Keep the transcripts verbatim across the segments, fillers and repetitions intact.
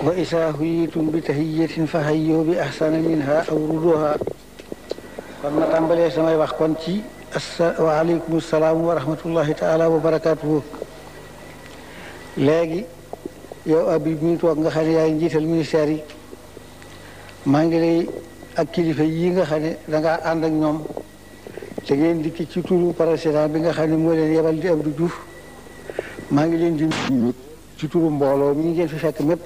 wa isaa huyitum bi tahiyyatin fa hayyu bi ahsana minha aw rudduha. kon ma tàmbalee samay wax kon ci wa aleykum salaam wa rahmatullahi taala wa barakaatuhu. léegi yow Habib mi toog nga xam ne yaay njiital ministère yi maa ngi lay ak kilifa yi nga xam ne dangaa ànd ak ñoom te ngeen dikki ci turu président bi nga xam ne moo leen yebal di Abdou Diouf maa ngi leen di ci turu mbooloo mi ngeen fi fekk mépp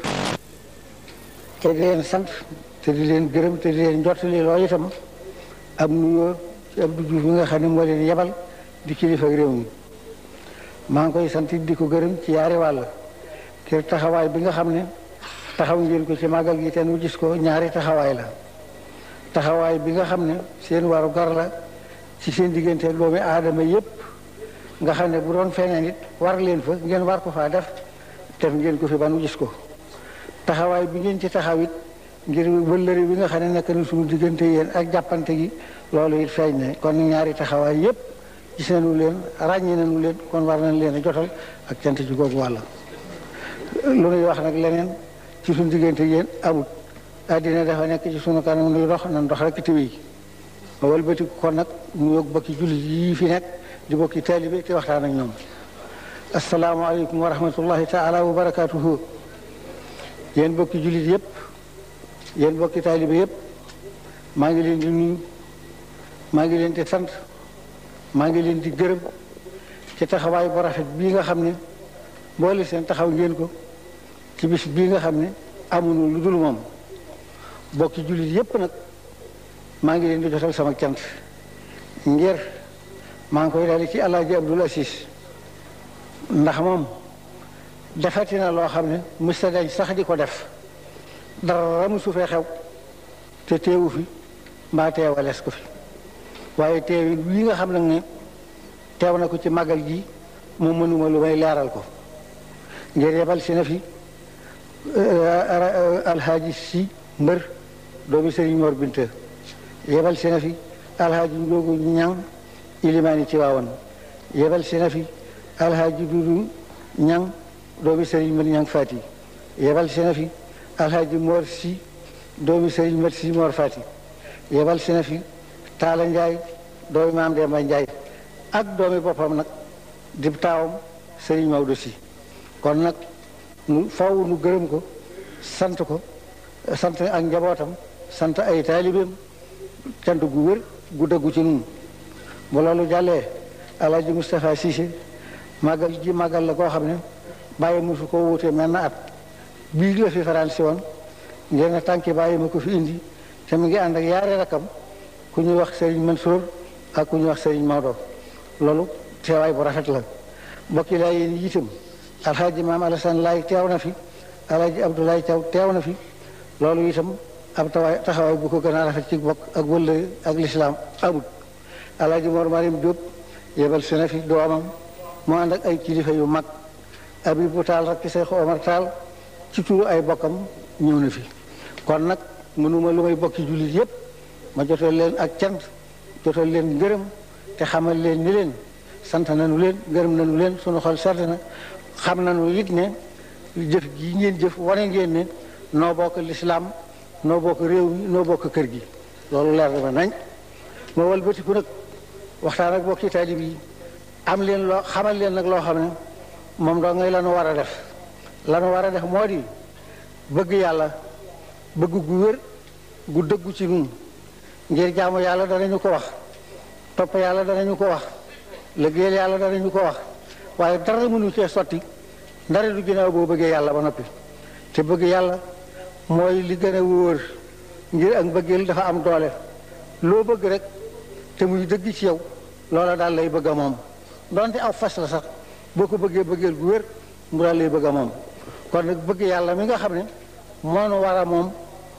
te di leen sant te di leen gërëm te di leen jottali loolu itam am nuyoo ci Abdou Diouf bi nga xam ne moo leen yebal di kilifa réew mi maa ngi koy sant di ko gërëm ci yaari wàll kër taxawaay bi nga xam ne taxaw ngeen ko ci màggal gi te nu gis ko ñaari taxawaay la taxawaay bi nga xam ne seen waru gar la ci seen diggante doomi aadama yépp nga xam ne bu doon feneen it war leen fa ngeen war ko faa def def ngeen ko fi ba nu gis ko taxawaay bi ngeen ci taxaw it ngir wëllëri bi nga xam ne nekk na suñu diggante yéen ak jàppante gi loolu it feeñ ne kon ñaari taxawaay yépp gis nañu leen ràññee nañu leen kon war nañ leen a jotal ak cant ci googu wàll lu nuy wax nag leneen ci suñu diggante yéen amut àddina dafa nekk ci sunu kanam nuy dox nan dox rek tiwi ma wëlbati kon nag mu yóg bokki jullit yii fi nekk di bokki taalibe te waxtaan ak ñoom asalaamaaleykum wa rahmatullahi taala wa barakaatuhu. yéen bokki jullit yëpp yéen bokki taalibe yëpp maa ngi leen di nuyu maa ngi leen di sant maa ngi leen di gërëm ci taxawaay bu rafet bii nga xam ne boole seen taxaw ngeen ko ci bis bii nga xam ne amuñu lu dul moom bokki jullit yëpp nag maa ngi leen di jotal sama cant ngir maa ngi koy dale ci Alaaji Abdul Asiis ndax moom defati na loo xam ne mësta dañ sax di ko def dara musu fee xew te teewu fi mbaa teewalees ko fi waaye teew yi nga xam nag ne teew na ko ci màggal gi moom mënuma lu may leeral ko ngir yebal si na fi alxaaji si mbër doomi sëriñ Mor Binta yebal si na fi alxaaji Ndoogu Ñang ilimaani ci waawan yebal si na fi alxaaji Dudu Ñang doomi sëriñ Mër Ñang Faati yebal si na fi alxaaji Mor Si doomi sëriñ Mër Si Mor Faati yebal si na fi Taala Njaay doomi maam Demba Njaay ak doomi boppam nag di taawam sëriñ Maodo Si kon nag nu faw nu gërëm ko sant ko sant ak njabootam sant ay taalibeem cant gu wér gu dëggu ci nun bu loolu jàllee Alaaji Moustapha Cissé màggal ji màggal la koo xam ne bàyyi mu su ko wutee mel na at bii la fi faral si woon ngeen na tànki bàyyi ma ko fi indi te mu ngi ànd ak yaari rakam ku ñuy wax Serigne Mansour ak ku ñuy wax Serigne Maodo loolu teewaay bu rafet la mbokki laa yéen itam alxaaji maam Alassane Laay teew na fi alaaji Abdoulaye Thiaw teew na fi loolu itam ab tawaay taxawaay bu ko gën a rafet ci bokk ak wëllëre ak lislaam amut alaaji Mor Marim Diop yebal si na fi doomam moo ànd ak ay kilifa yu mag Abibu Taal rakki Seex Omar Taal ci turu ay bokkam ñëw na fi kon nag mënuma lu may bokki jullit yépp ma jotal leen ak cant jotal leen ngërëm te xamal leen ni leen sant nañu leen gërëm nañu leen sunu xol sedd na xam nañu it ne jëf gi ngeen jëf wane ngeen ne noo bokk lislaam noo bokk réew mi noo bokk kër gi loolu leer na ma nañ ma walbatiku nag waxtaan ak bokki taalib yi am leen loo xamal leen nag loo xam ne moom doo ngay lanu war a def lanu war a def moo di bëgg yàlla bëgg gu wér gu dëggu ci nun ngir jaamu yàlla danañu ko wax topp yàlla danañu ko wax liggéeyal yàlla danañu ko wax waaye dara mënu cee sotti ndare du ginnaaw boo bëggee yàlla ba noppi te bëgg yàlla mooy li gën a wóor ngir ak bëggeel dafa am doole loo bëgg rek te muy dëgg ci yow loola daal lay bëgg a moom donte aw fas la sax boo ko bëggee bëggeel gu wér mu daal lay bëgg a moom kon nag bëgg yàlla mi nga xam ne moo nu war a moom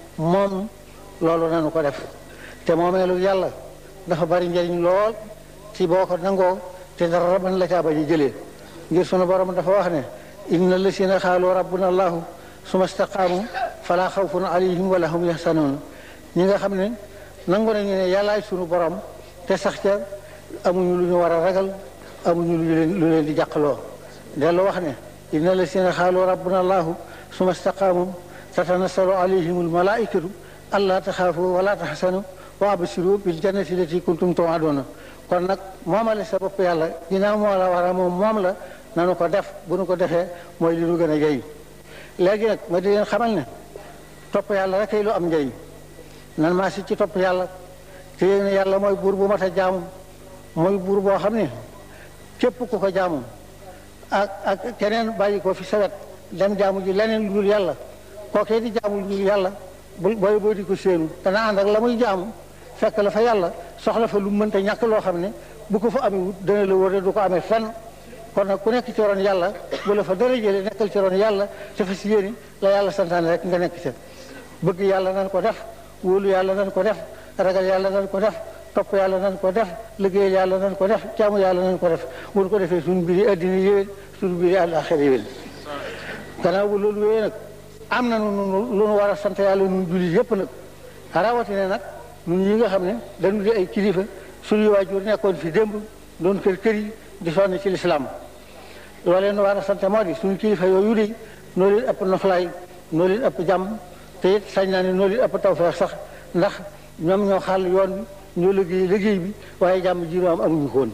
moom loolu nanu ko def te moomeelu yàlla dafa bari njariñ lool ci boo ko nangoo te dara mën la caa bañ a jëlee ngir sunu borom dafa wax ne inna lasina xaalu rabbuna allahu suma staqaamu fala xawfun alayhim wala hum yaxsanuun ñi nga xam ne nangu nañu ne yàllaay sunu borom te sax ca amuñu lu ñu war a ragal amuñu lu leen lu leen di jàqloo dellu wax ne inna lasina xaalu rabbuna allahu suma staqaamu tatanassalu alayhimul malaikatu alla taxaafu wala taxsanu wa absiru bil jannati lati kuntum tu'aduna kon nag moomale sa bopp yàlla ginnaaw moo la war a moom moom la nanu ko def bu nu ko defee mooy li nu gën a jëriñ léegi nag ma di leen xamal ne topp yàlla rek ay lu am njëriñ nan maa si ci topp yàlla te yéen ne yàlla mooy buur bu mat a jaamu mooy buur boo xam ne képp ku ko jaamu ak ak keneen bàyyi ko fi sawet dem jaamu ji leneen lu dul yàlla kookee di jaamu lu dul yàlla bu booy boo di ko séenu dana ànd ak la muy jaamu fekk la fa yàlla soxla fa lu mënta ñàkk loo xam ne bu ko fa amee wut dana la wër du ko amee fenn kon nag ku nekk ci roon yàlla bu la fa dara jëlee nekkal ci roon yàlla te fa si yéeni la yàlla santaane rek nga nekk ci bëgg yàlla nan ko def wóolu yàlla nan ko def ragal yàlla nan ko def topp yàlla nan ko def liggéeyal yàlla nan ko def jaamu yàlla nan ko def bu ko defee suñu mbiri addina yéwén suñu mbiri àllaaxira yéwén gannaaw bu loolu wéyee nag am na nu lu nu war a sant yàlla nun jullit yépp nag rawatina nag ñun ñi nga xam ne dañu di ay kilifa suñuy waajur nekkoon fi démb doon kër kër yi di sonn ci lislaam loolee nu war a sant moo di suñu kilifa yooyu de noo leen ëpp noflaay noo leen ëpp jàmm te it sañ naa ne noo leen ëpp tawfeex sax ndax ñoom ñoo xàll yoon bi ñoo liggéey liggéey bi waaye jàmm ji ñu am amuñu ko woon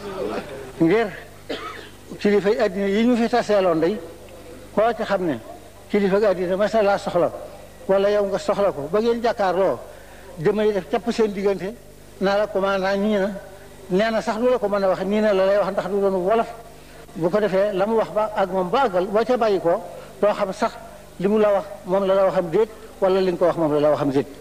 ngir kilifa yi àddina yi ñu fi taseeloon day koo ci xam ne kilifa gi àddina mas na laa soxla wala yow nga soxla ko ba ngeen jàkkaarloo damay def capp seen diggante naa la commandant ñii na nee na sax lu la ko mën a wax nii na la lay wax ndax du doon wolof bu ko defee la mu wax ba ak moom ba àggal boo ca bàyyi ko doo xam sax li mu la wax moom la la waxam déet wala li nga ko wax moom la la waxam déet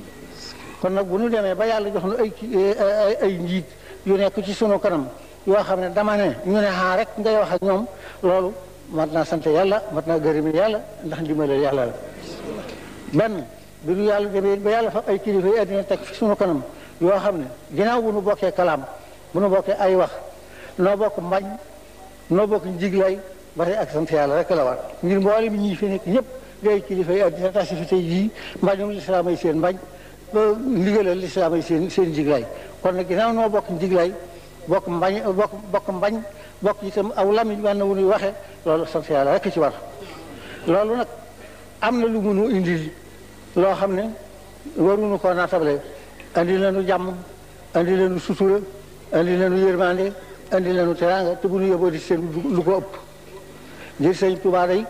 kon nag bu ñu demee ba yàlla jox nu ay ay njiit yu nekk ci sunu kanam yoo xam ne dama ne ñu ne xaa rek ngay wax ak ñoom loolu mat naa sant yàlla mat naa gërëm yàlla ndax ndimbalal yàlla la benn bi du yàlla demee ba yàlla fa ay kilifa yi àddina teg fi sunu kanam yoo xam ne ginnaaw bu nu bokkee kalaam bu nu bokkee ay wax noo bokk mbañ noo bokk njiglaay ba tey ak sant yàlla rek la war ngir mboolem ñi fi nekk ñëpp di ay kilifa yi àddina tasi fi tey jii mbañum lislaam ay seen mbañ ndigalal lislaam ay seen seen njiglaay kon nag ginnaaw noo bokk njiglaay bokk mbañ bokk bokk mbañ bokk itam aw lamiñ wenn wu ñuy waxee loolu sant yàlla rek ci war loolu nag am na lu mënu indil loo xam ne waruñu koo naatable andi lañu jàmm andi lañu sutura andi lañu yërmande andi lañu teraanga te bu ñu yóbboo di seen lu ko ëpp ngir sëñ Tuubaa day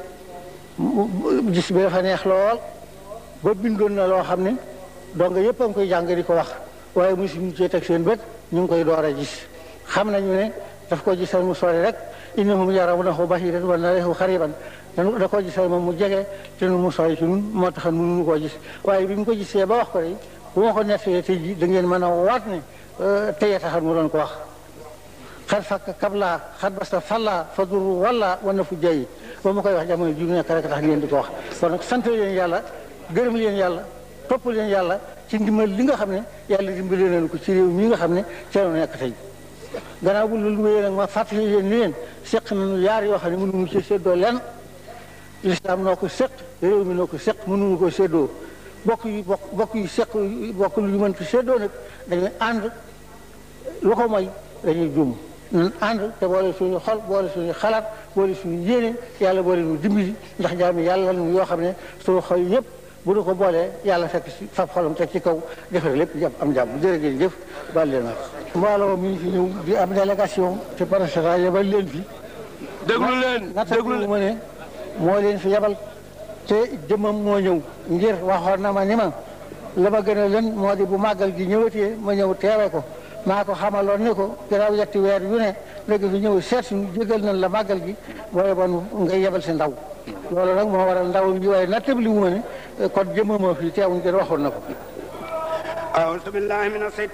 gis bi dafa neex lool ba bindoon na loo xam ne donc yëpp a ngi koy jàng di ko wax waaye mosuñu cee teg seen bët ñu ngi koy door a gis xam nañu ne daf ko gisal mu sori rek innahum yarawnahu ba'iidan wa naraahu qariiban da ko gisal moom mu jege te nu mu sori ci ñun moo tax mënuñu koo gis waaye bi mu ko gisee ba wax ko de bu ma ko nettalee tey jii da ngeen mën a waat ne teye taxal mu doon ko wax xar fakk kabla xar basta falla fa duru walla wana fu jayi ba ma koy wax jamono ji nekk rek tax ngeen di ko wax kon nag sant leen yàlla gërëm leen yàlla topp leen yàlla ci ndimbal li nga xam ne yàlla dimbali leen ko ci réew mi nga xam ne teelu nekk tey gannaaw bu loolu wéyee nag ma fàttali leen ni leen seq nañu yaar yoo xam ne mënuñu ci séddoo lenn lislaam noo ko seq réew mi noo ko seq mënuñu ko séddoo bokk yi bokk bokk yi seq bokk lu ñu mën ko séddoo nag dañuy ànd lu ko mooy dañuy juum nan ànd te boole suñu xol boole suñu xalaat boole suñu yéene yàlla boole nu dimbali ndax jaami yàlla nu yoo xam ne suñu xol yëpp bu nu ko boolee yàlla fekk si fab xolam teg ci kaw defar lépp jàpp am jàmm jërë ngeen jëf baal leen wax mbooloo mi fi ñëw di am délégation te paracéta yebal leen fi déglu leen déglu ma ne moo leen fi yebal te jëmmam moo ñëw ngir waxoon na ma ni ma la ma gën a leen moo di bu màggal gi ñëwatee ma ñëw teewe ko maa ko xamaloon ne ko gannaaw yetti weer yu ne léegi fi ñëw seet suñu jégal nañ la màggal gi booye bon ngay yebal si ndaw loolu nag moo waral ndaw bi waaye nattabli wu ma ne kon jëmmam moo fi teew ngir waxoon na ko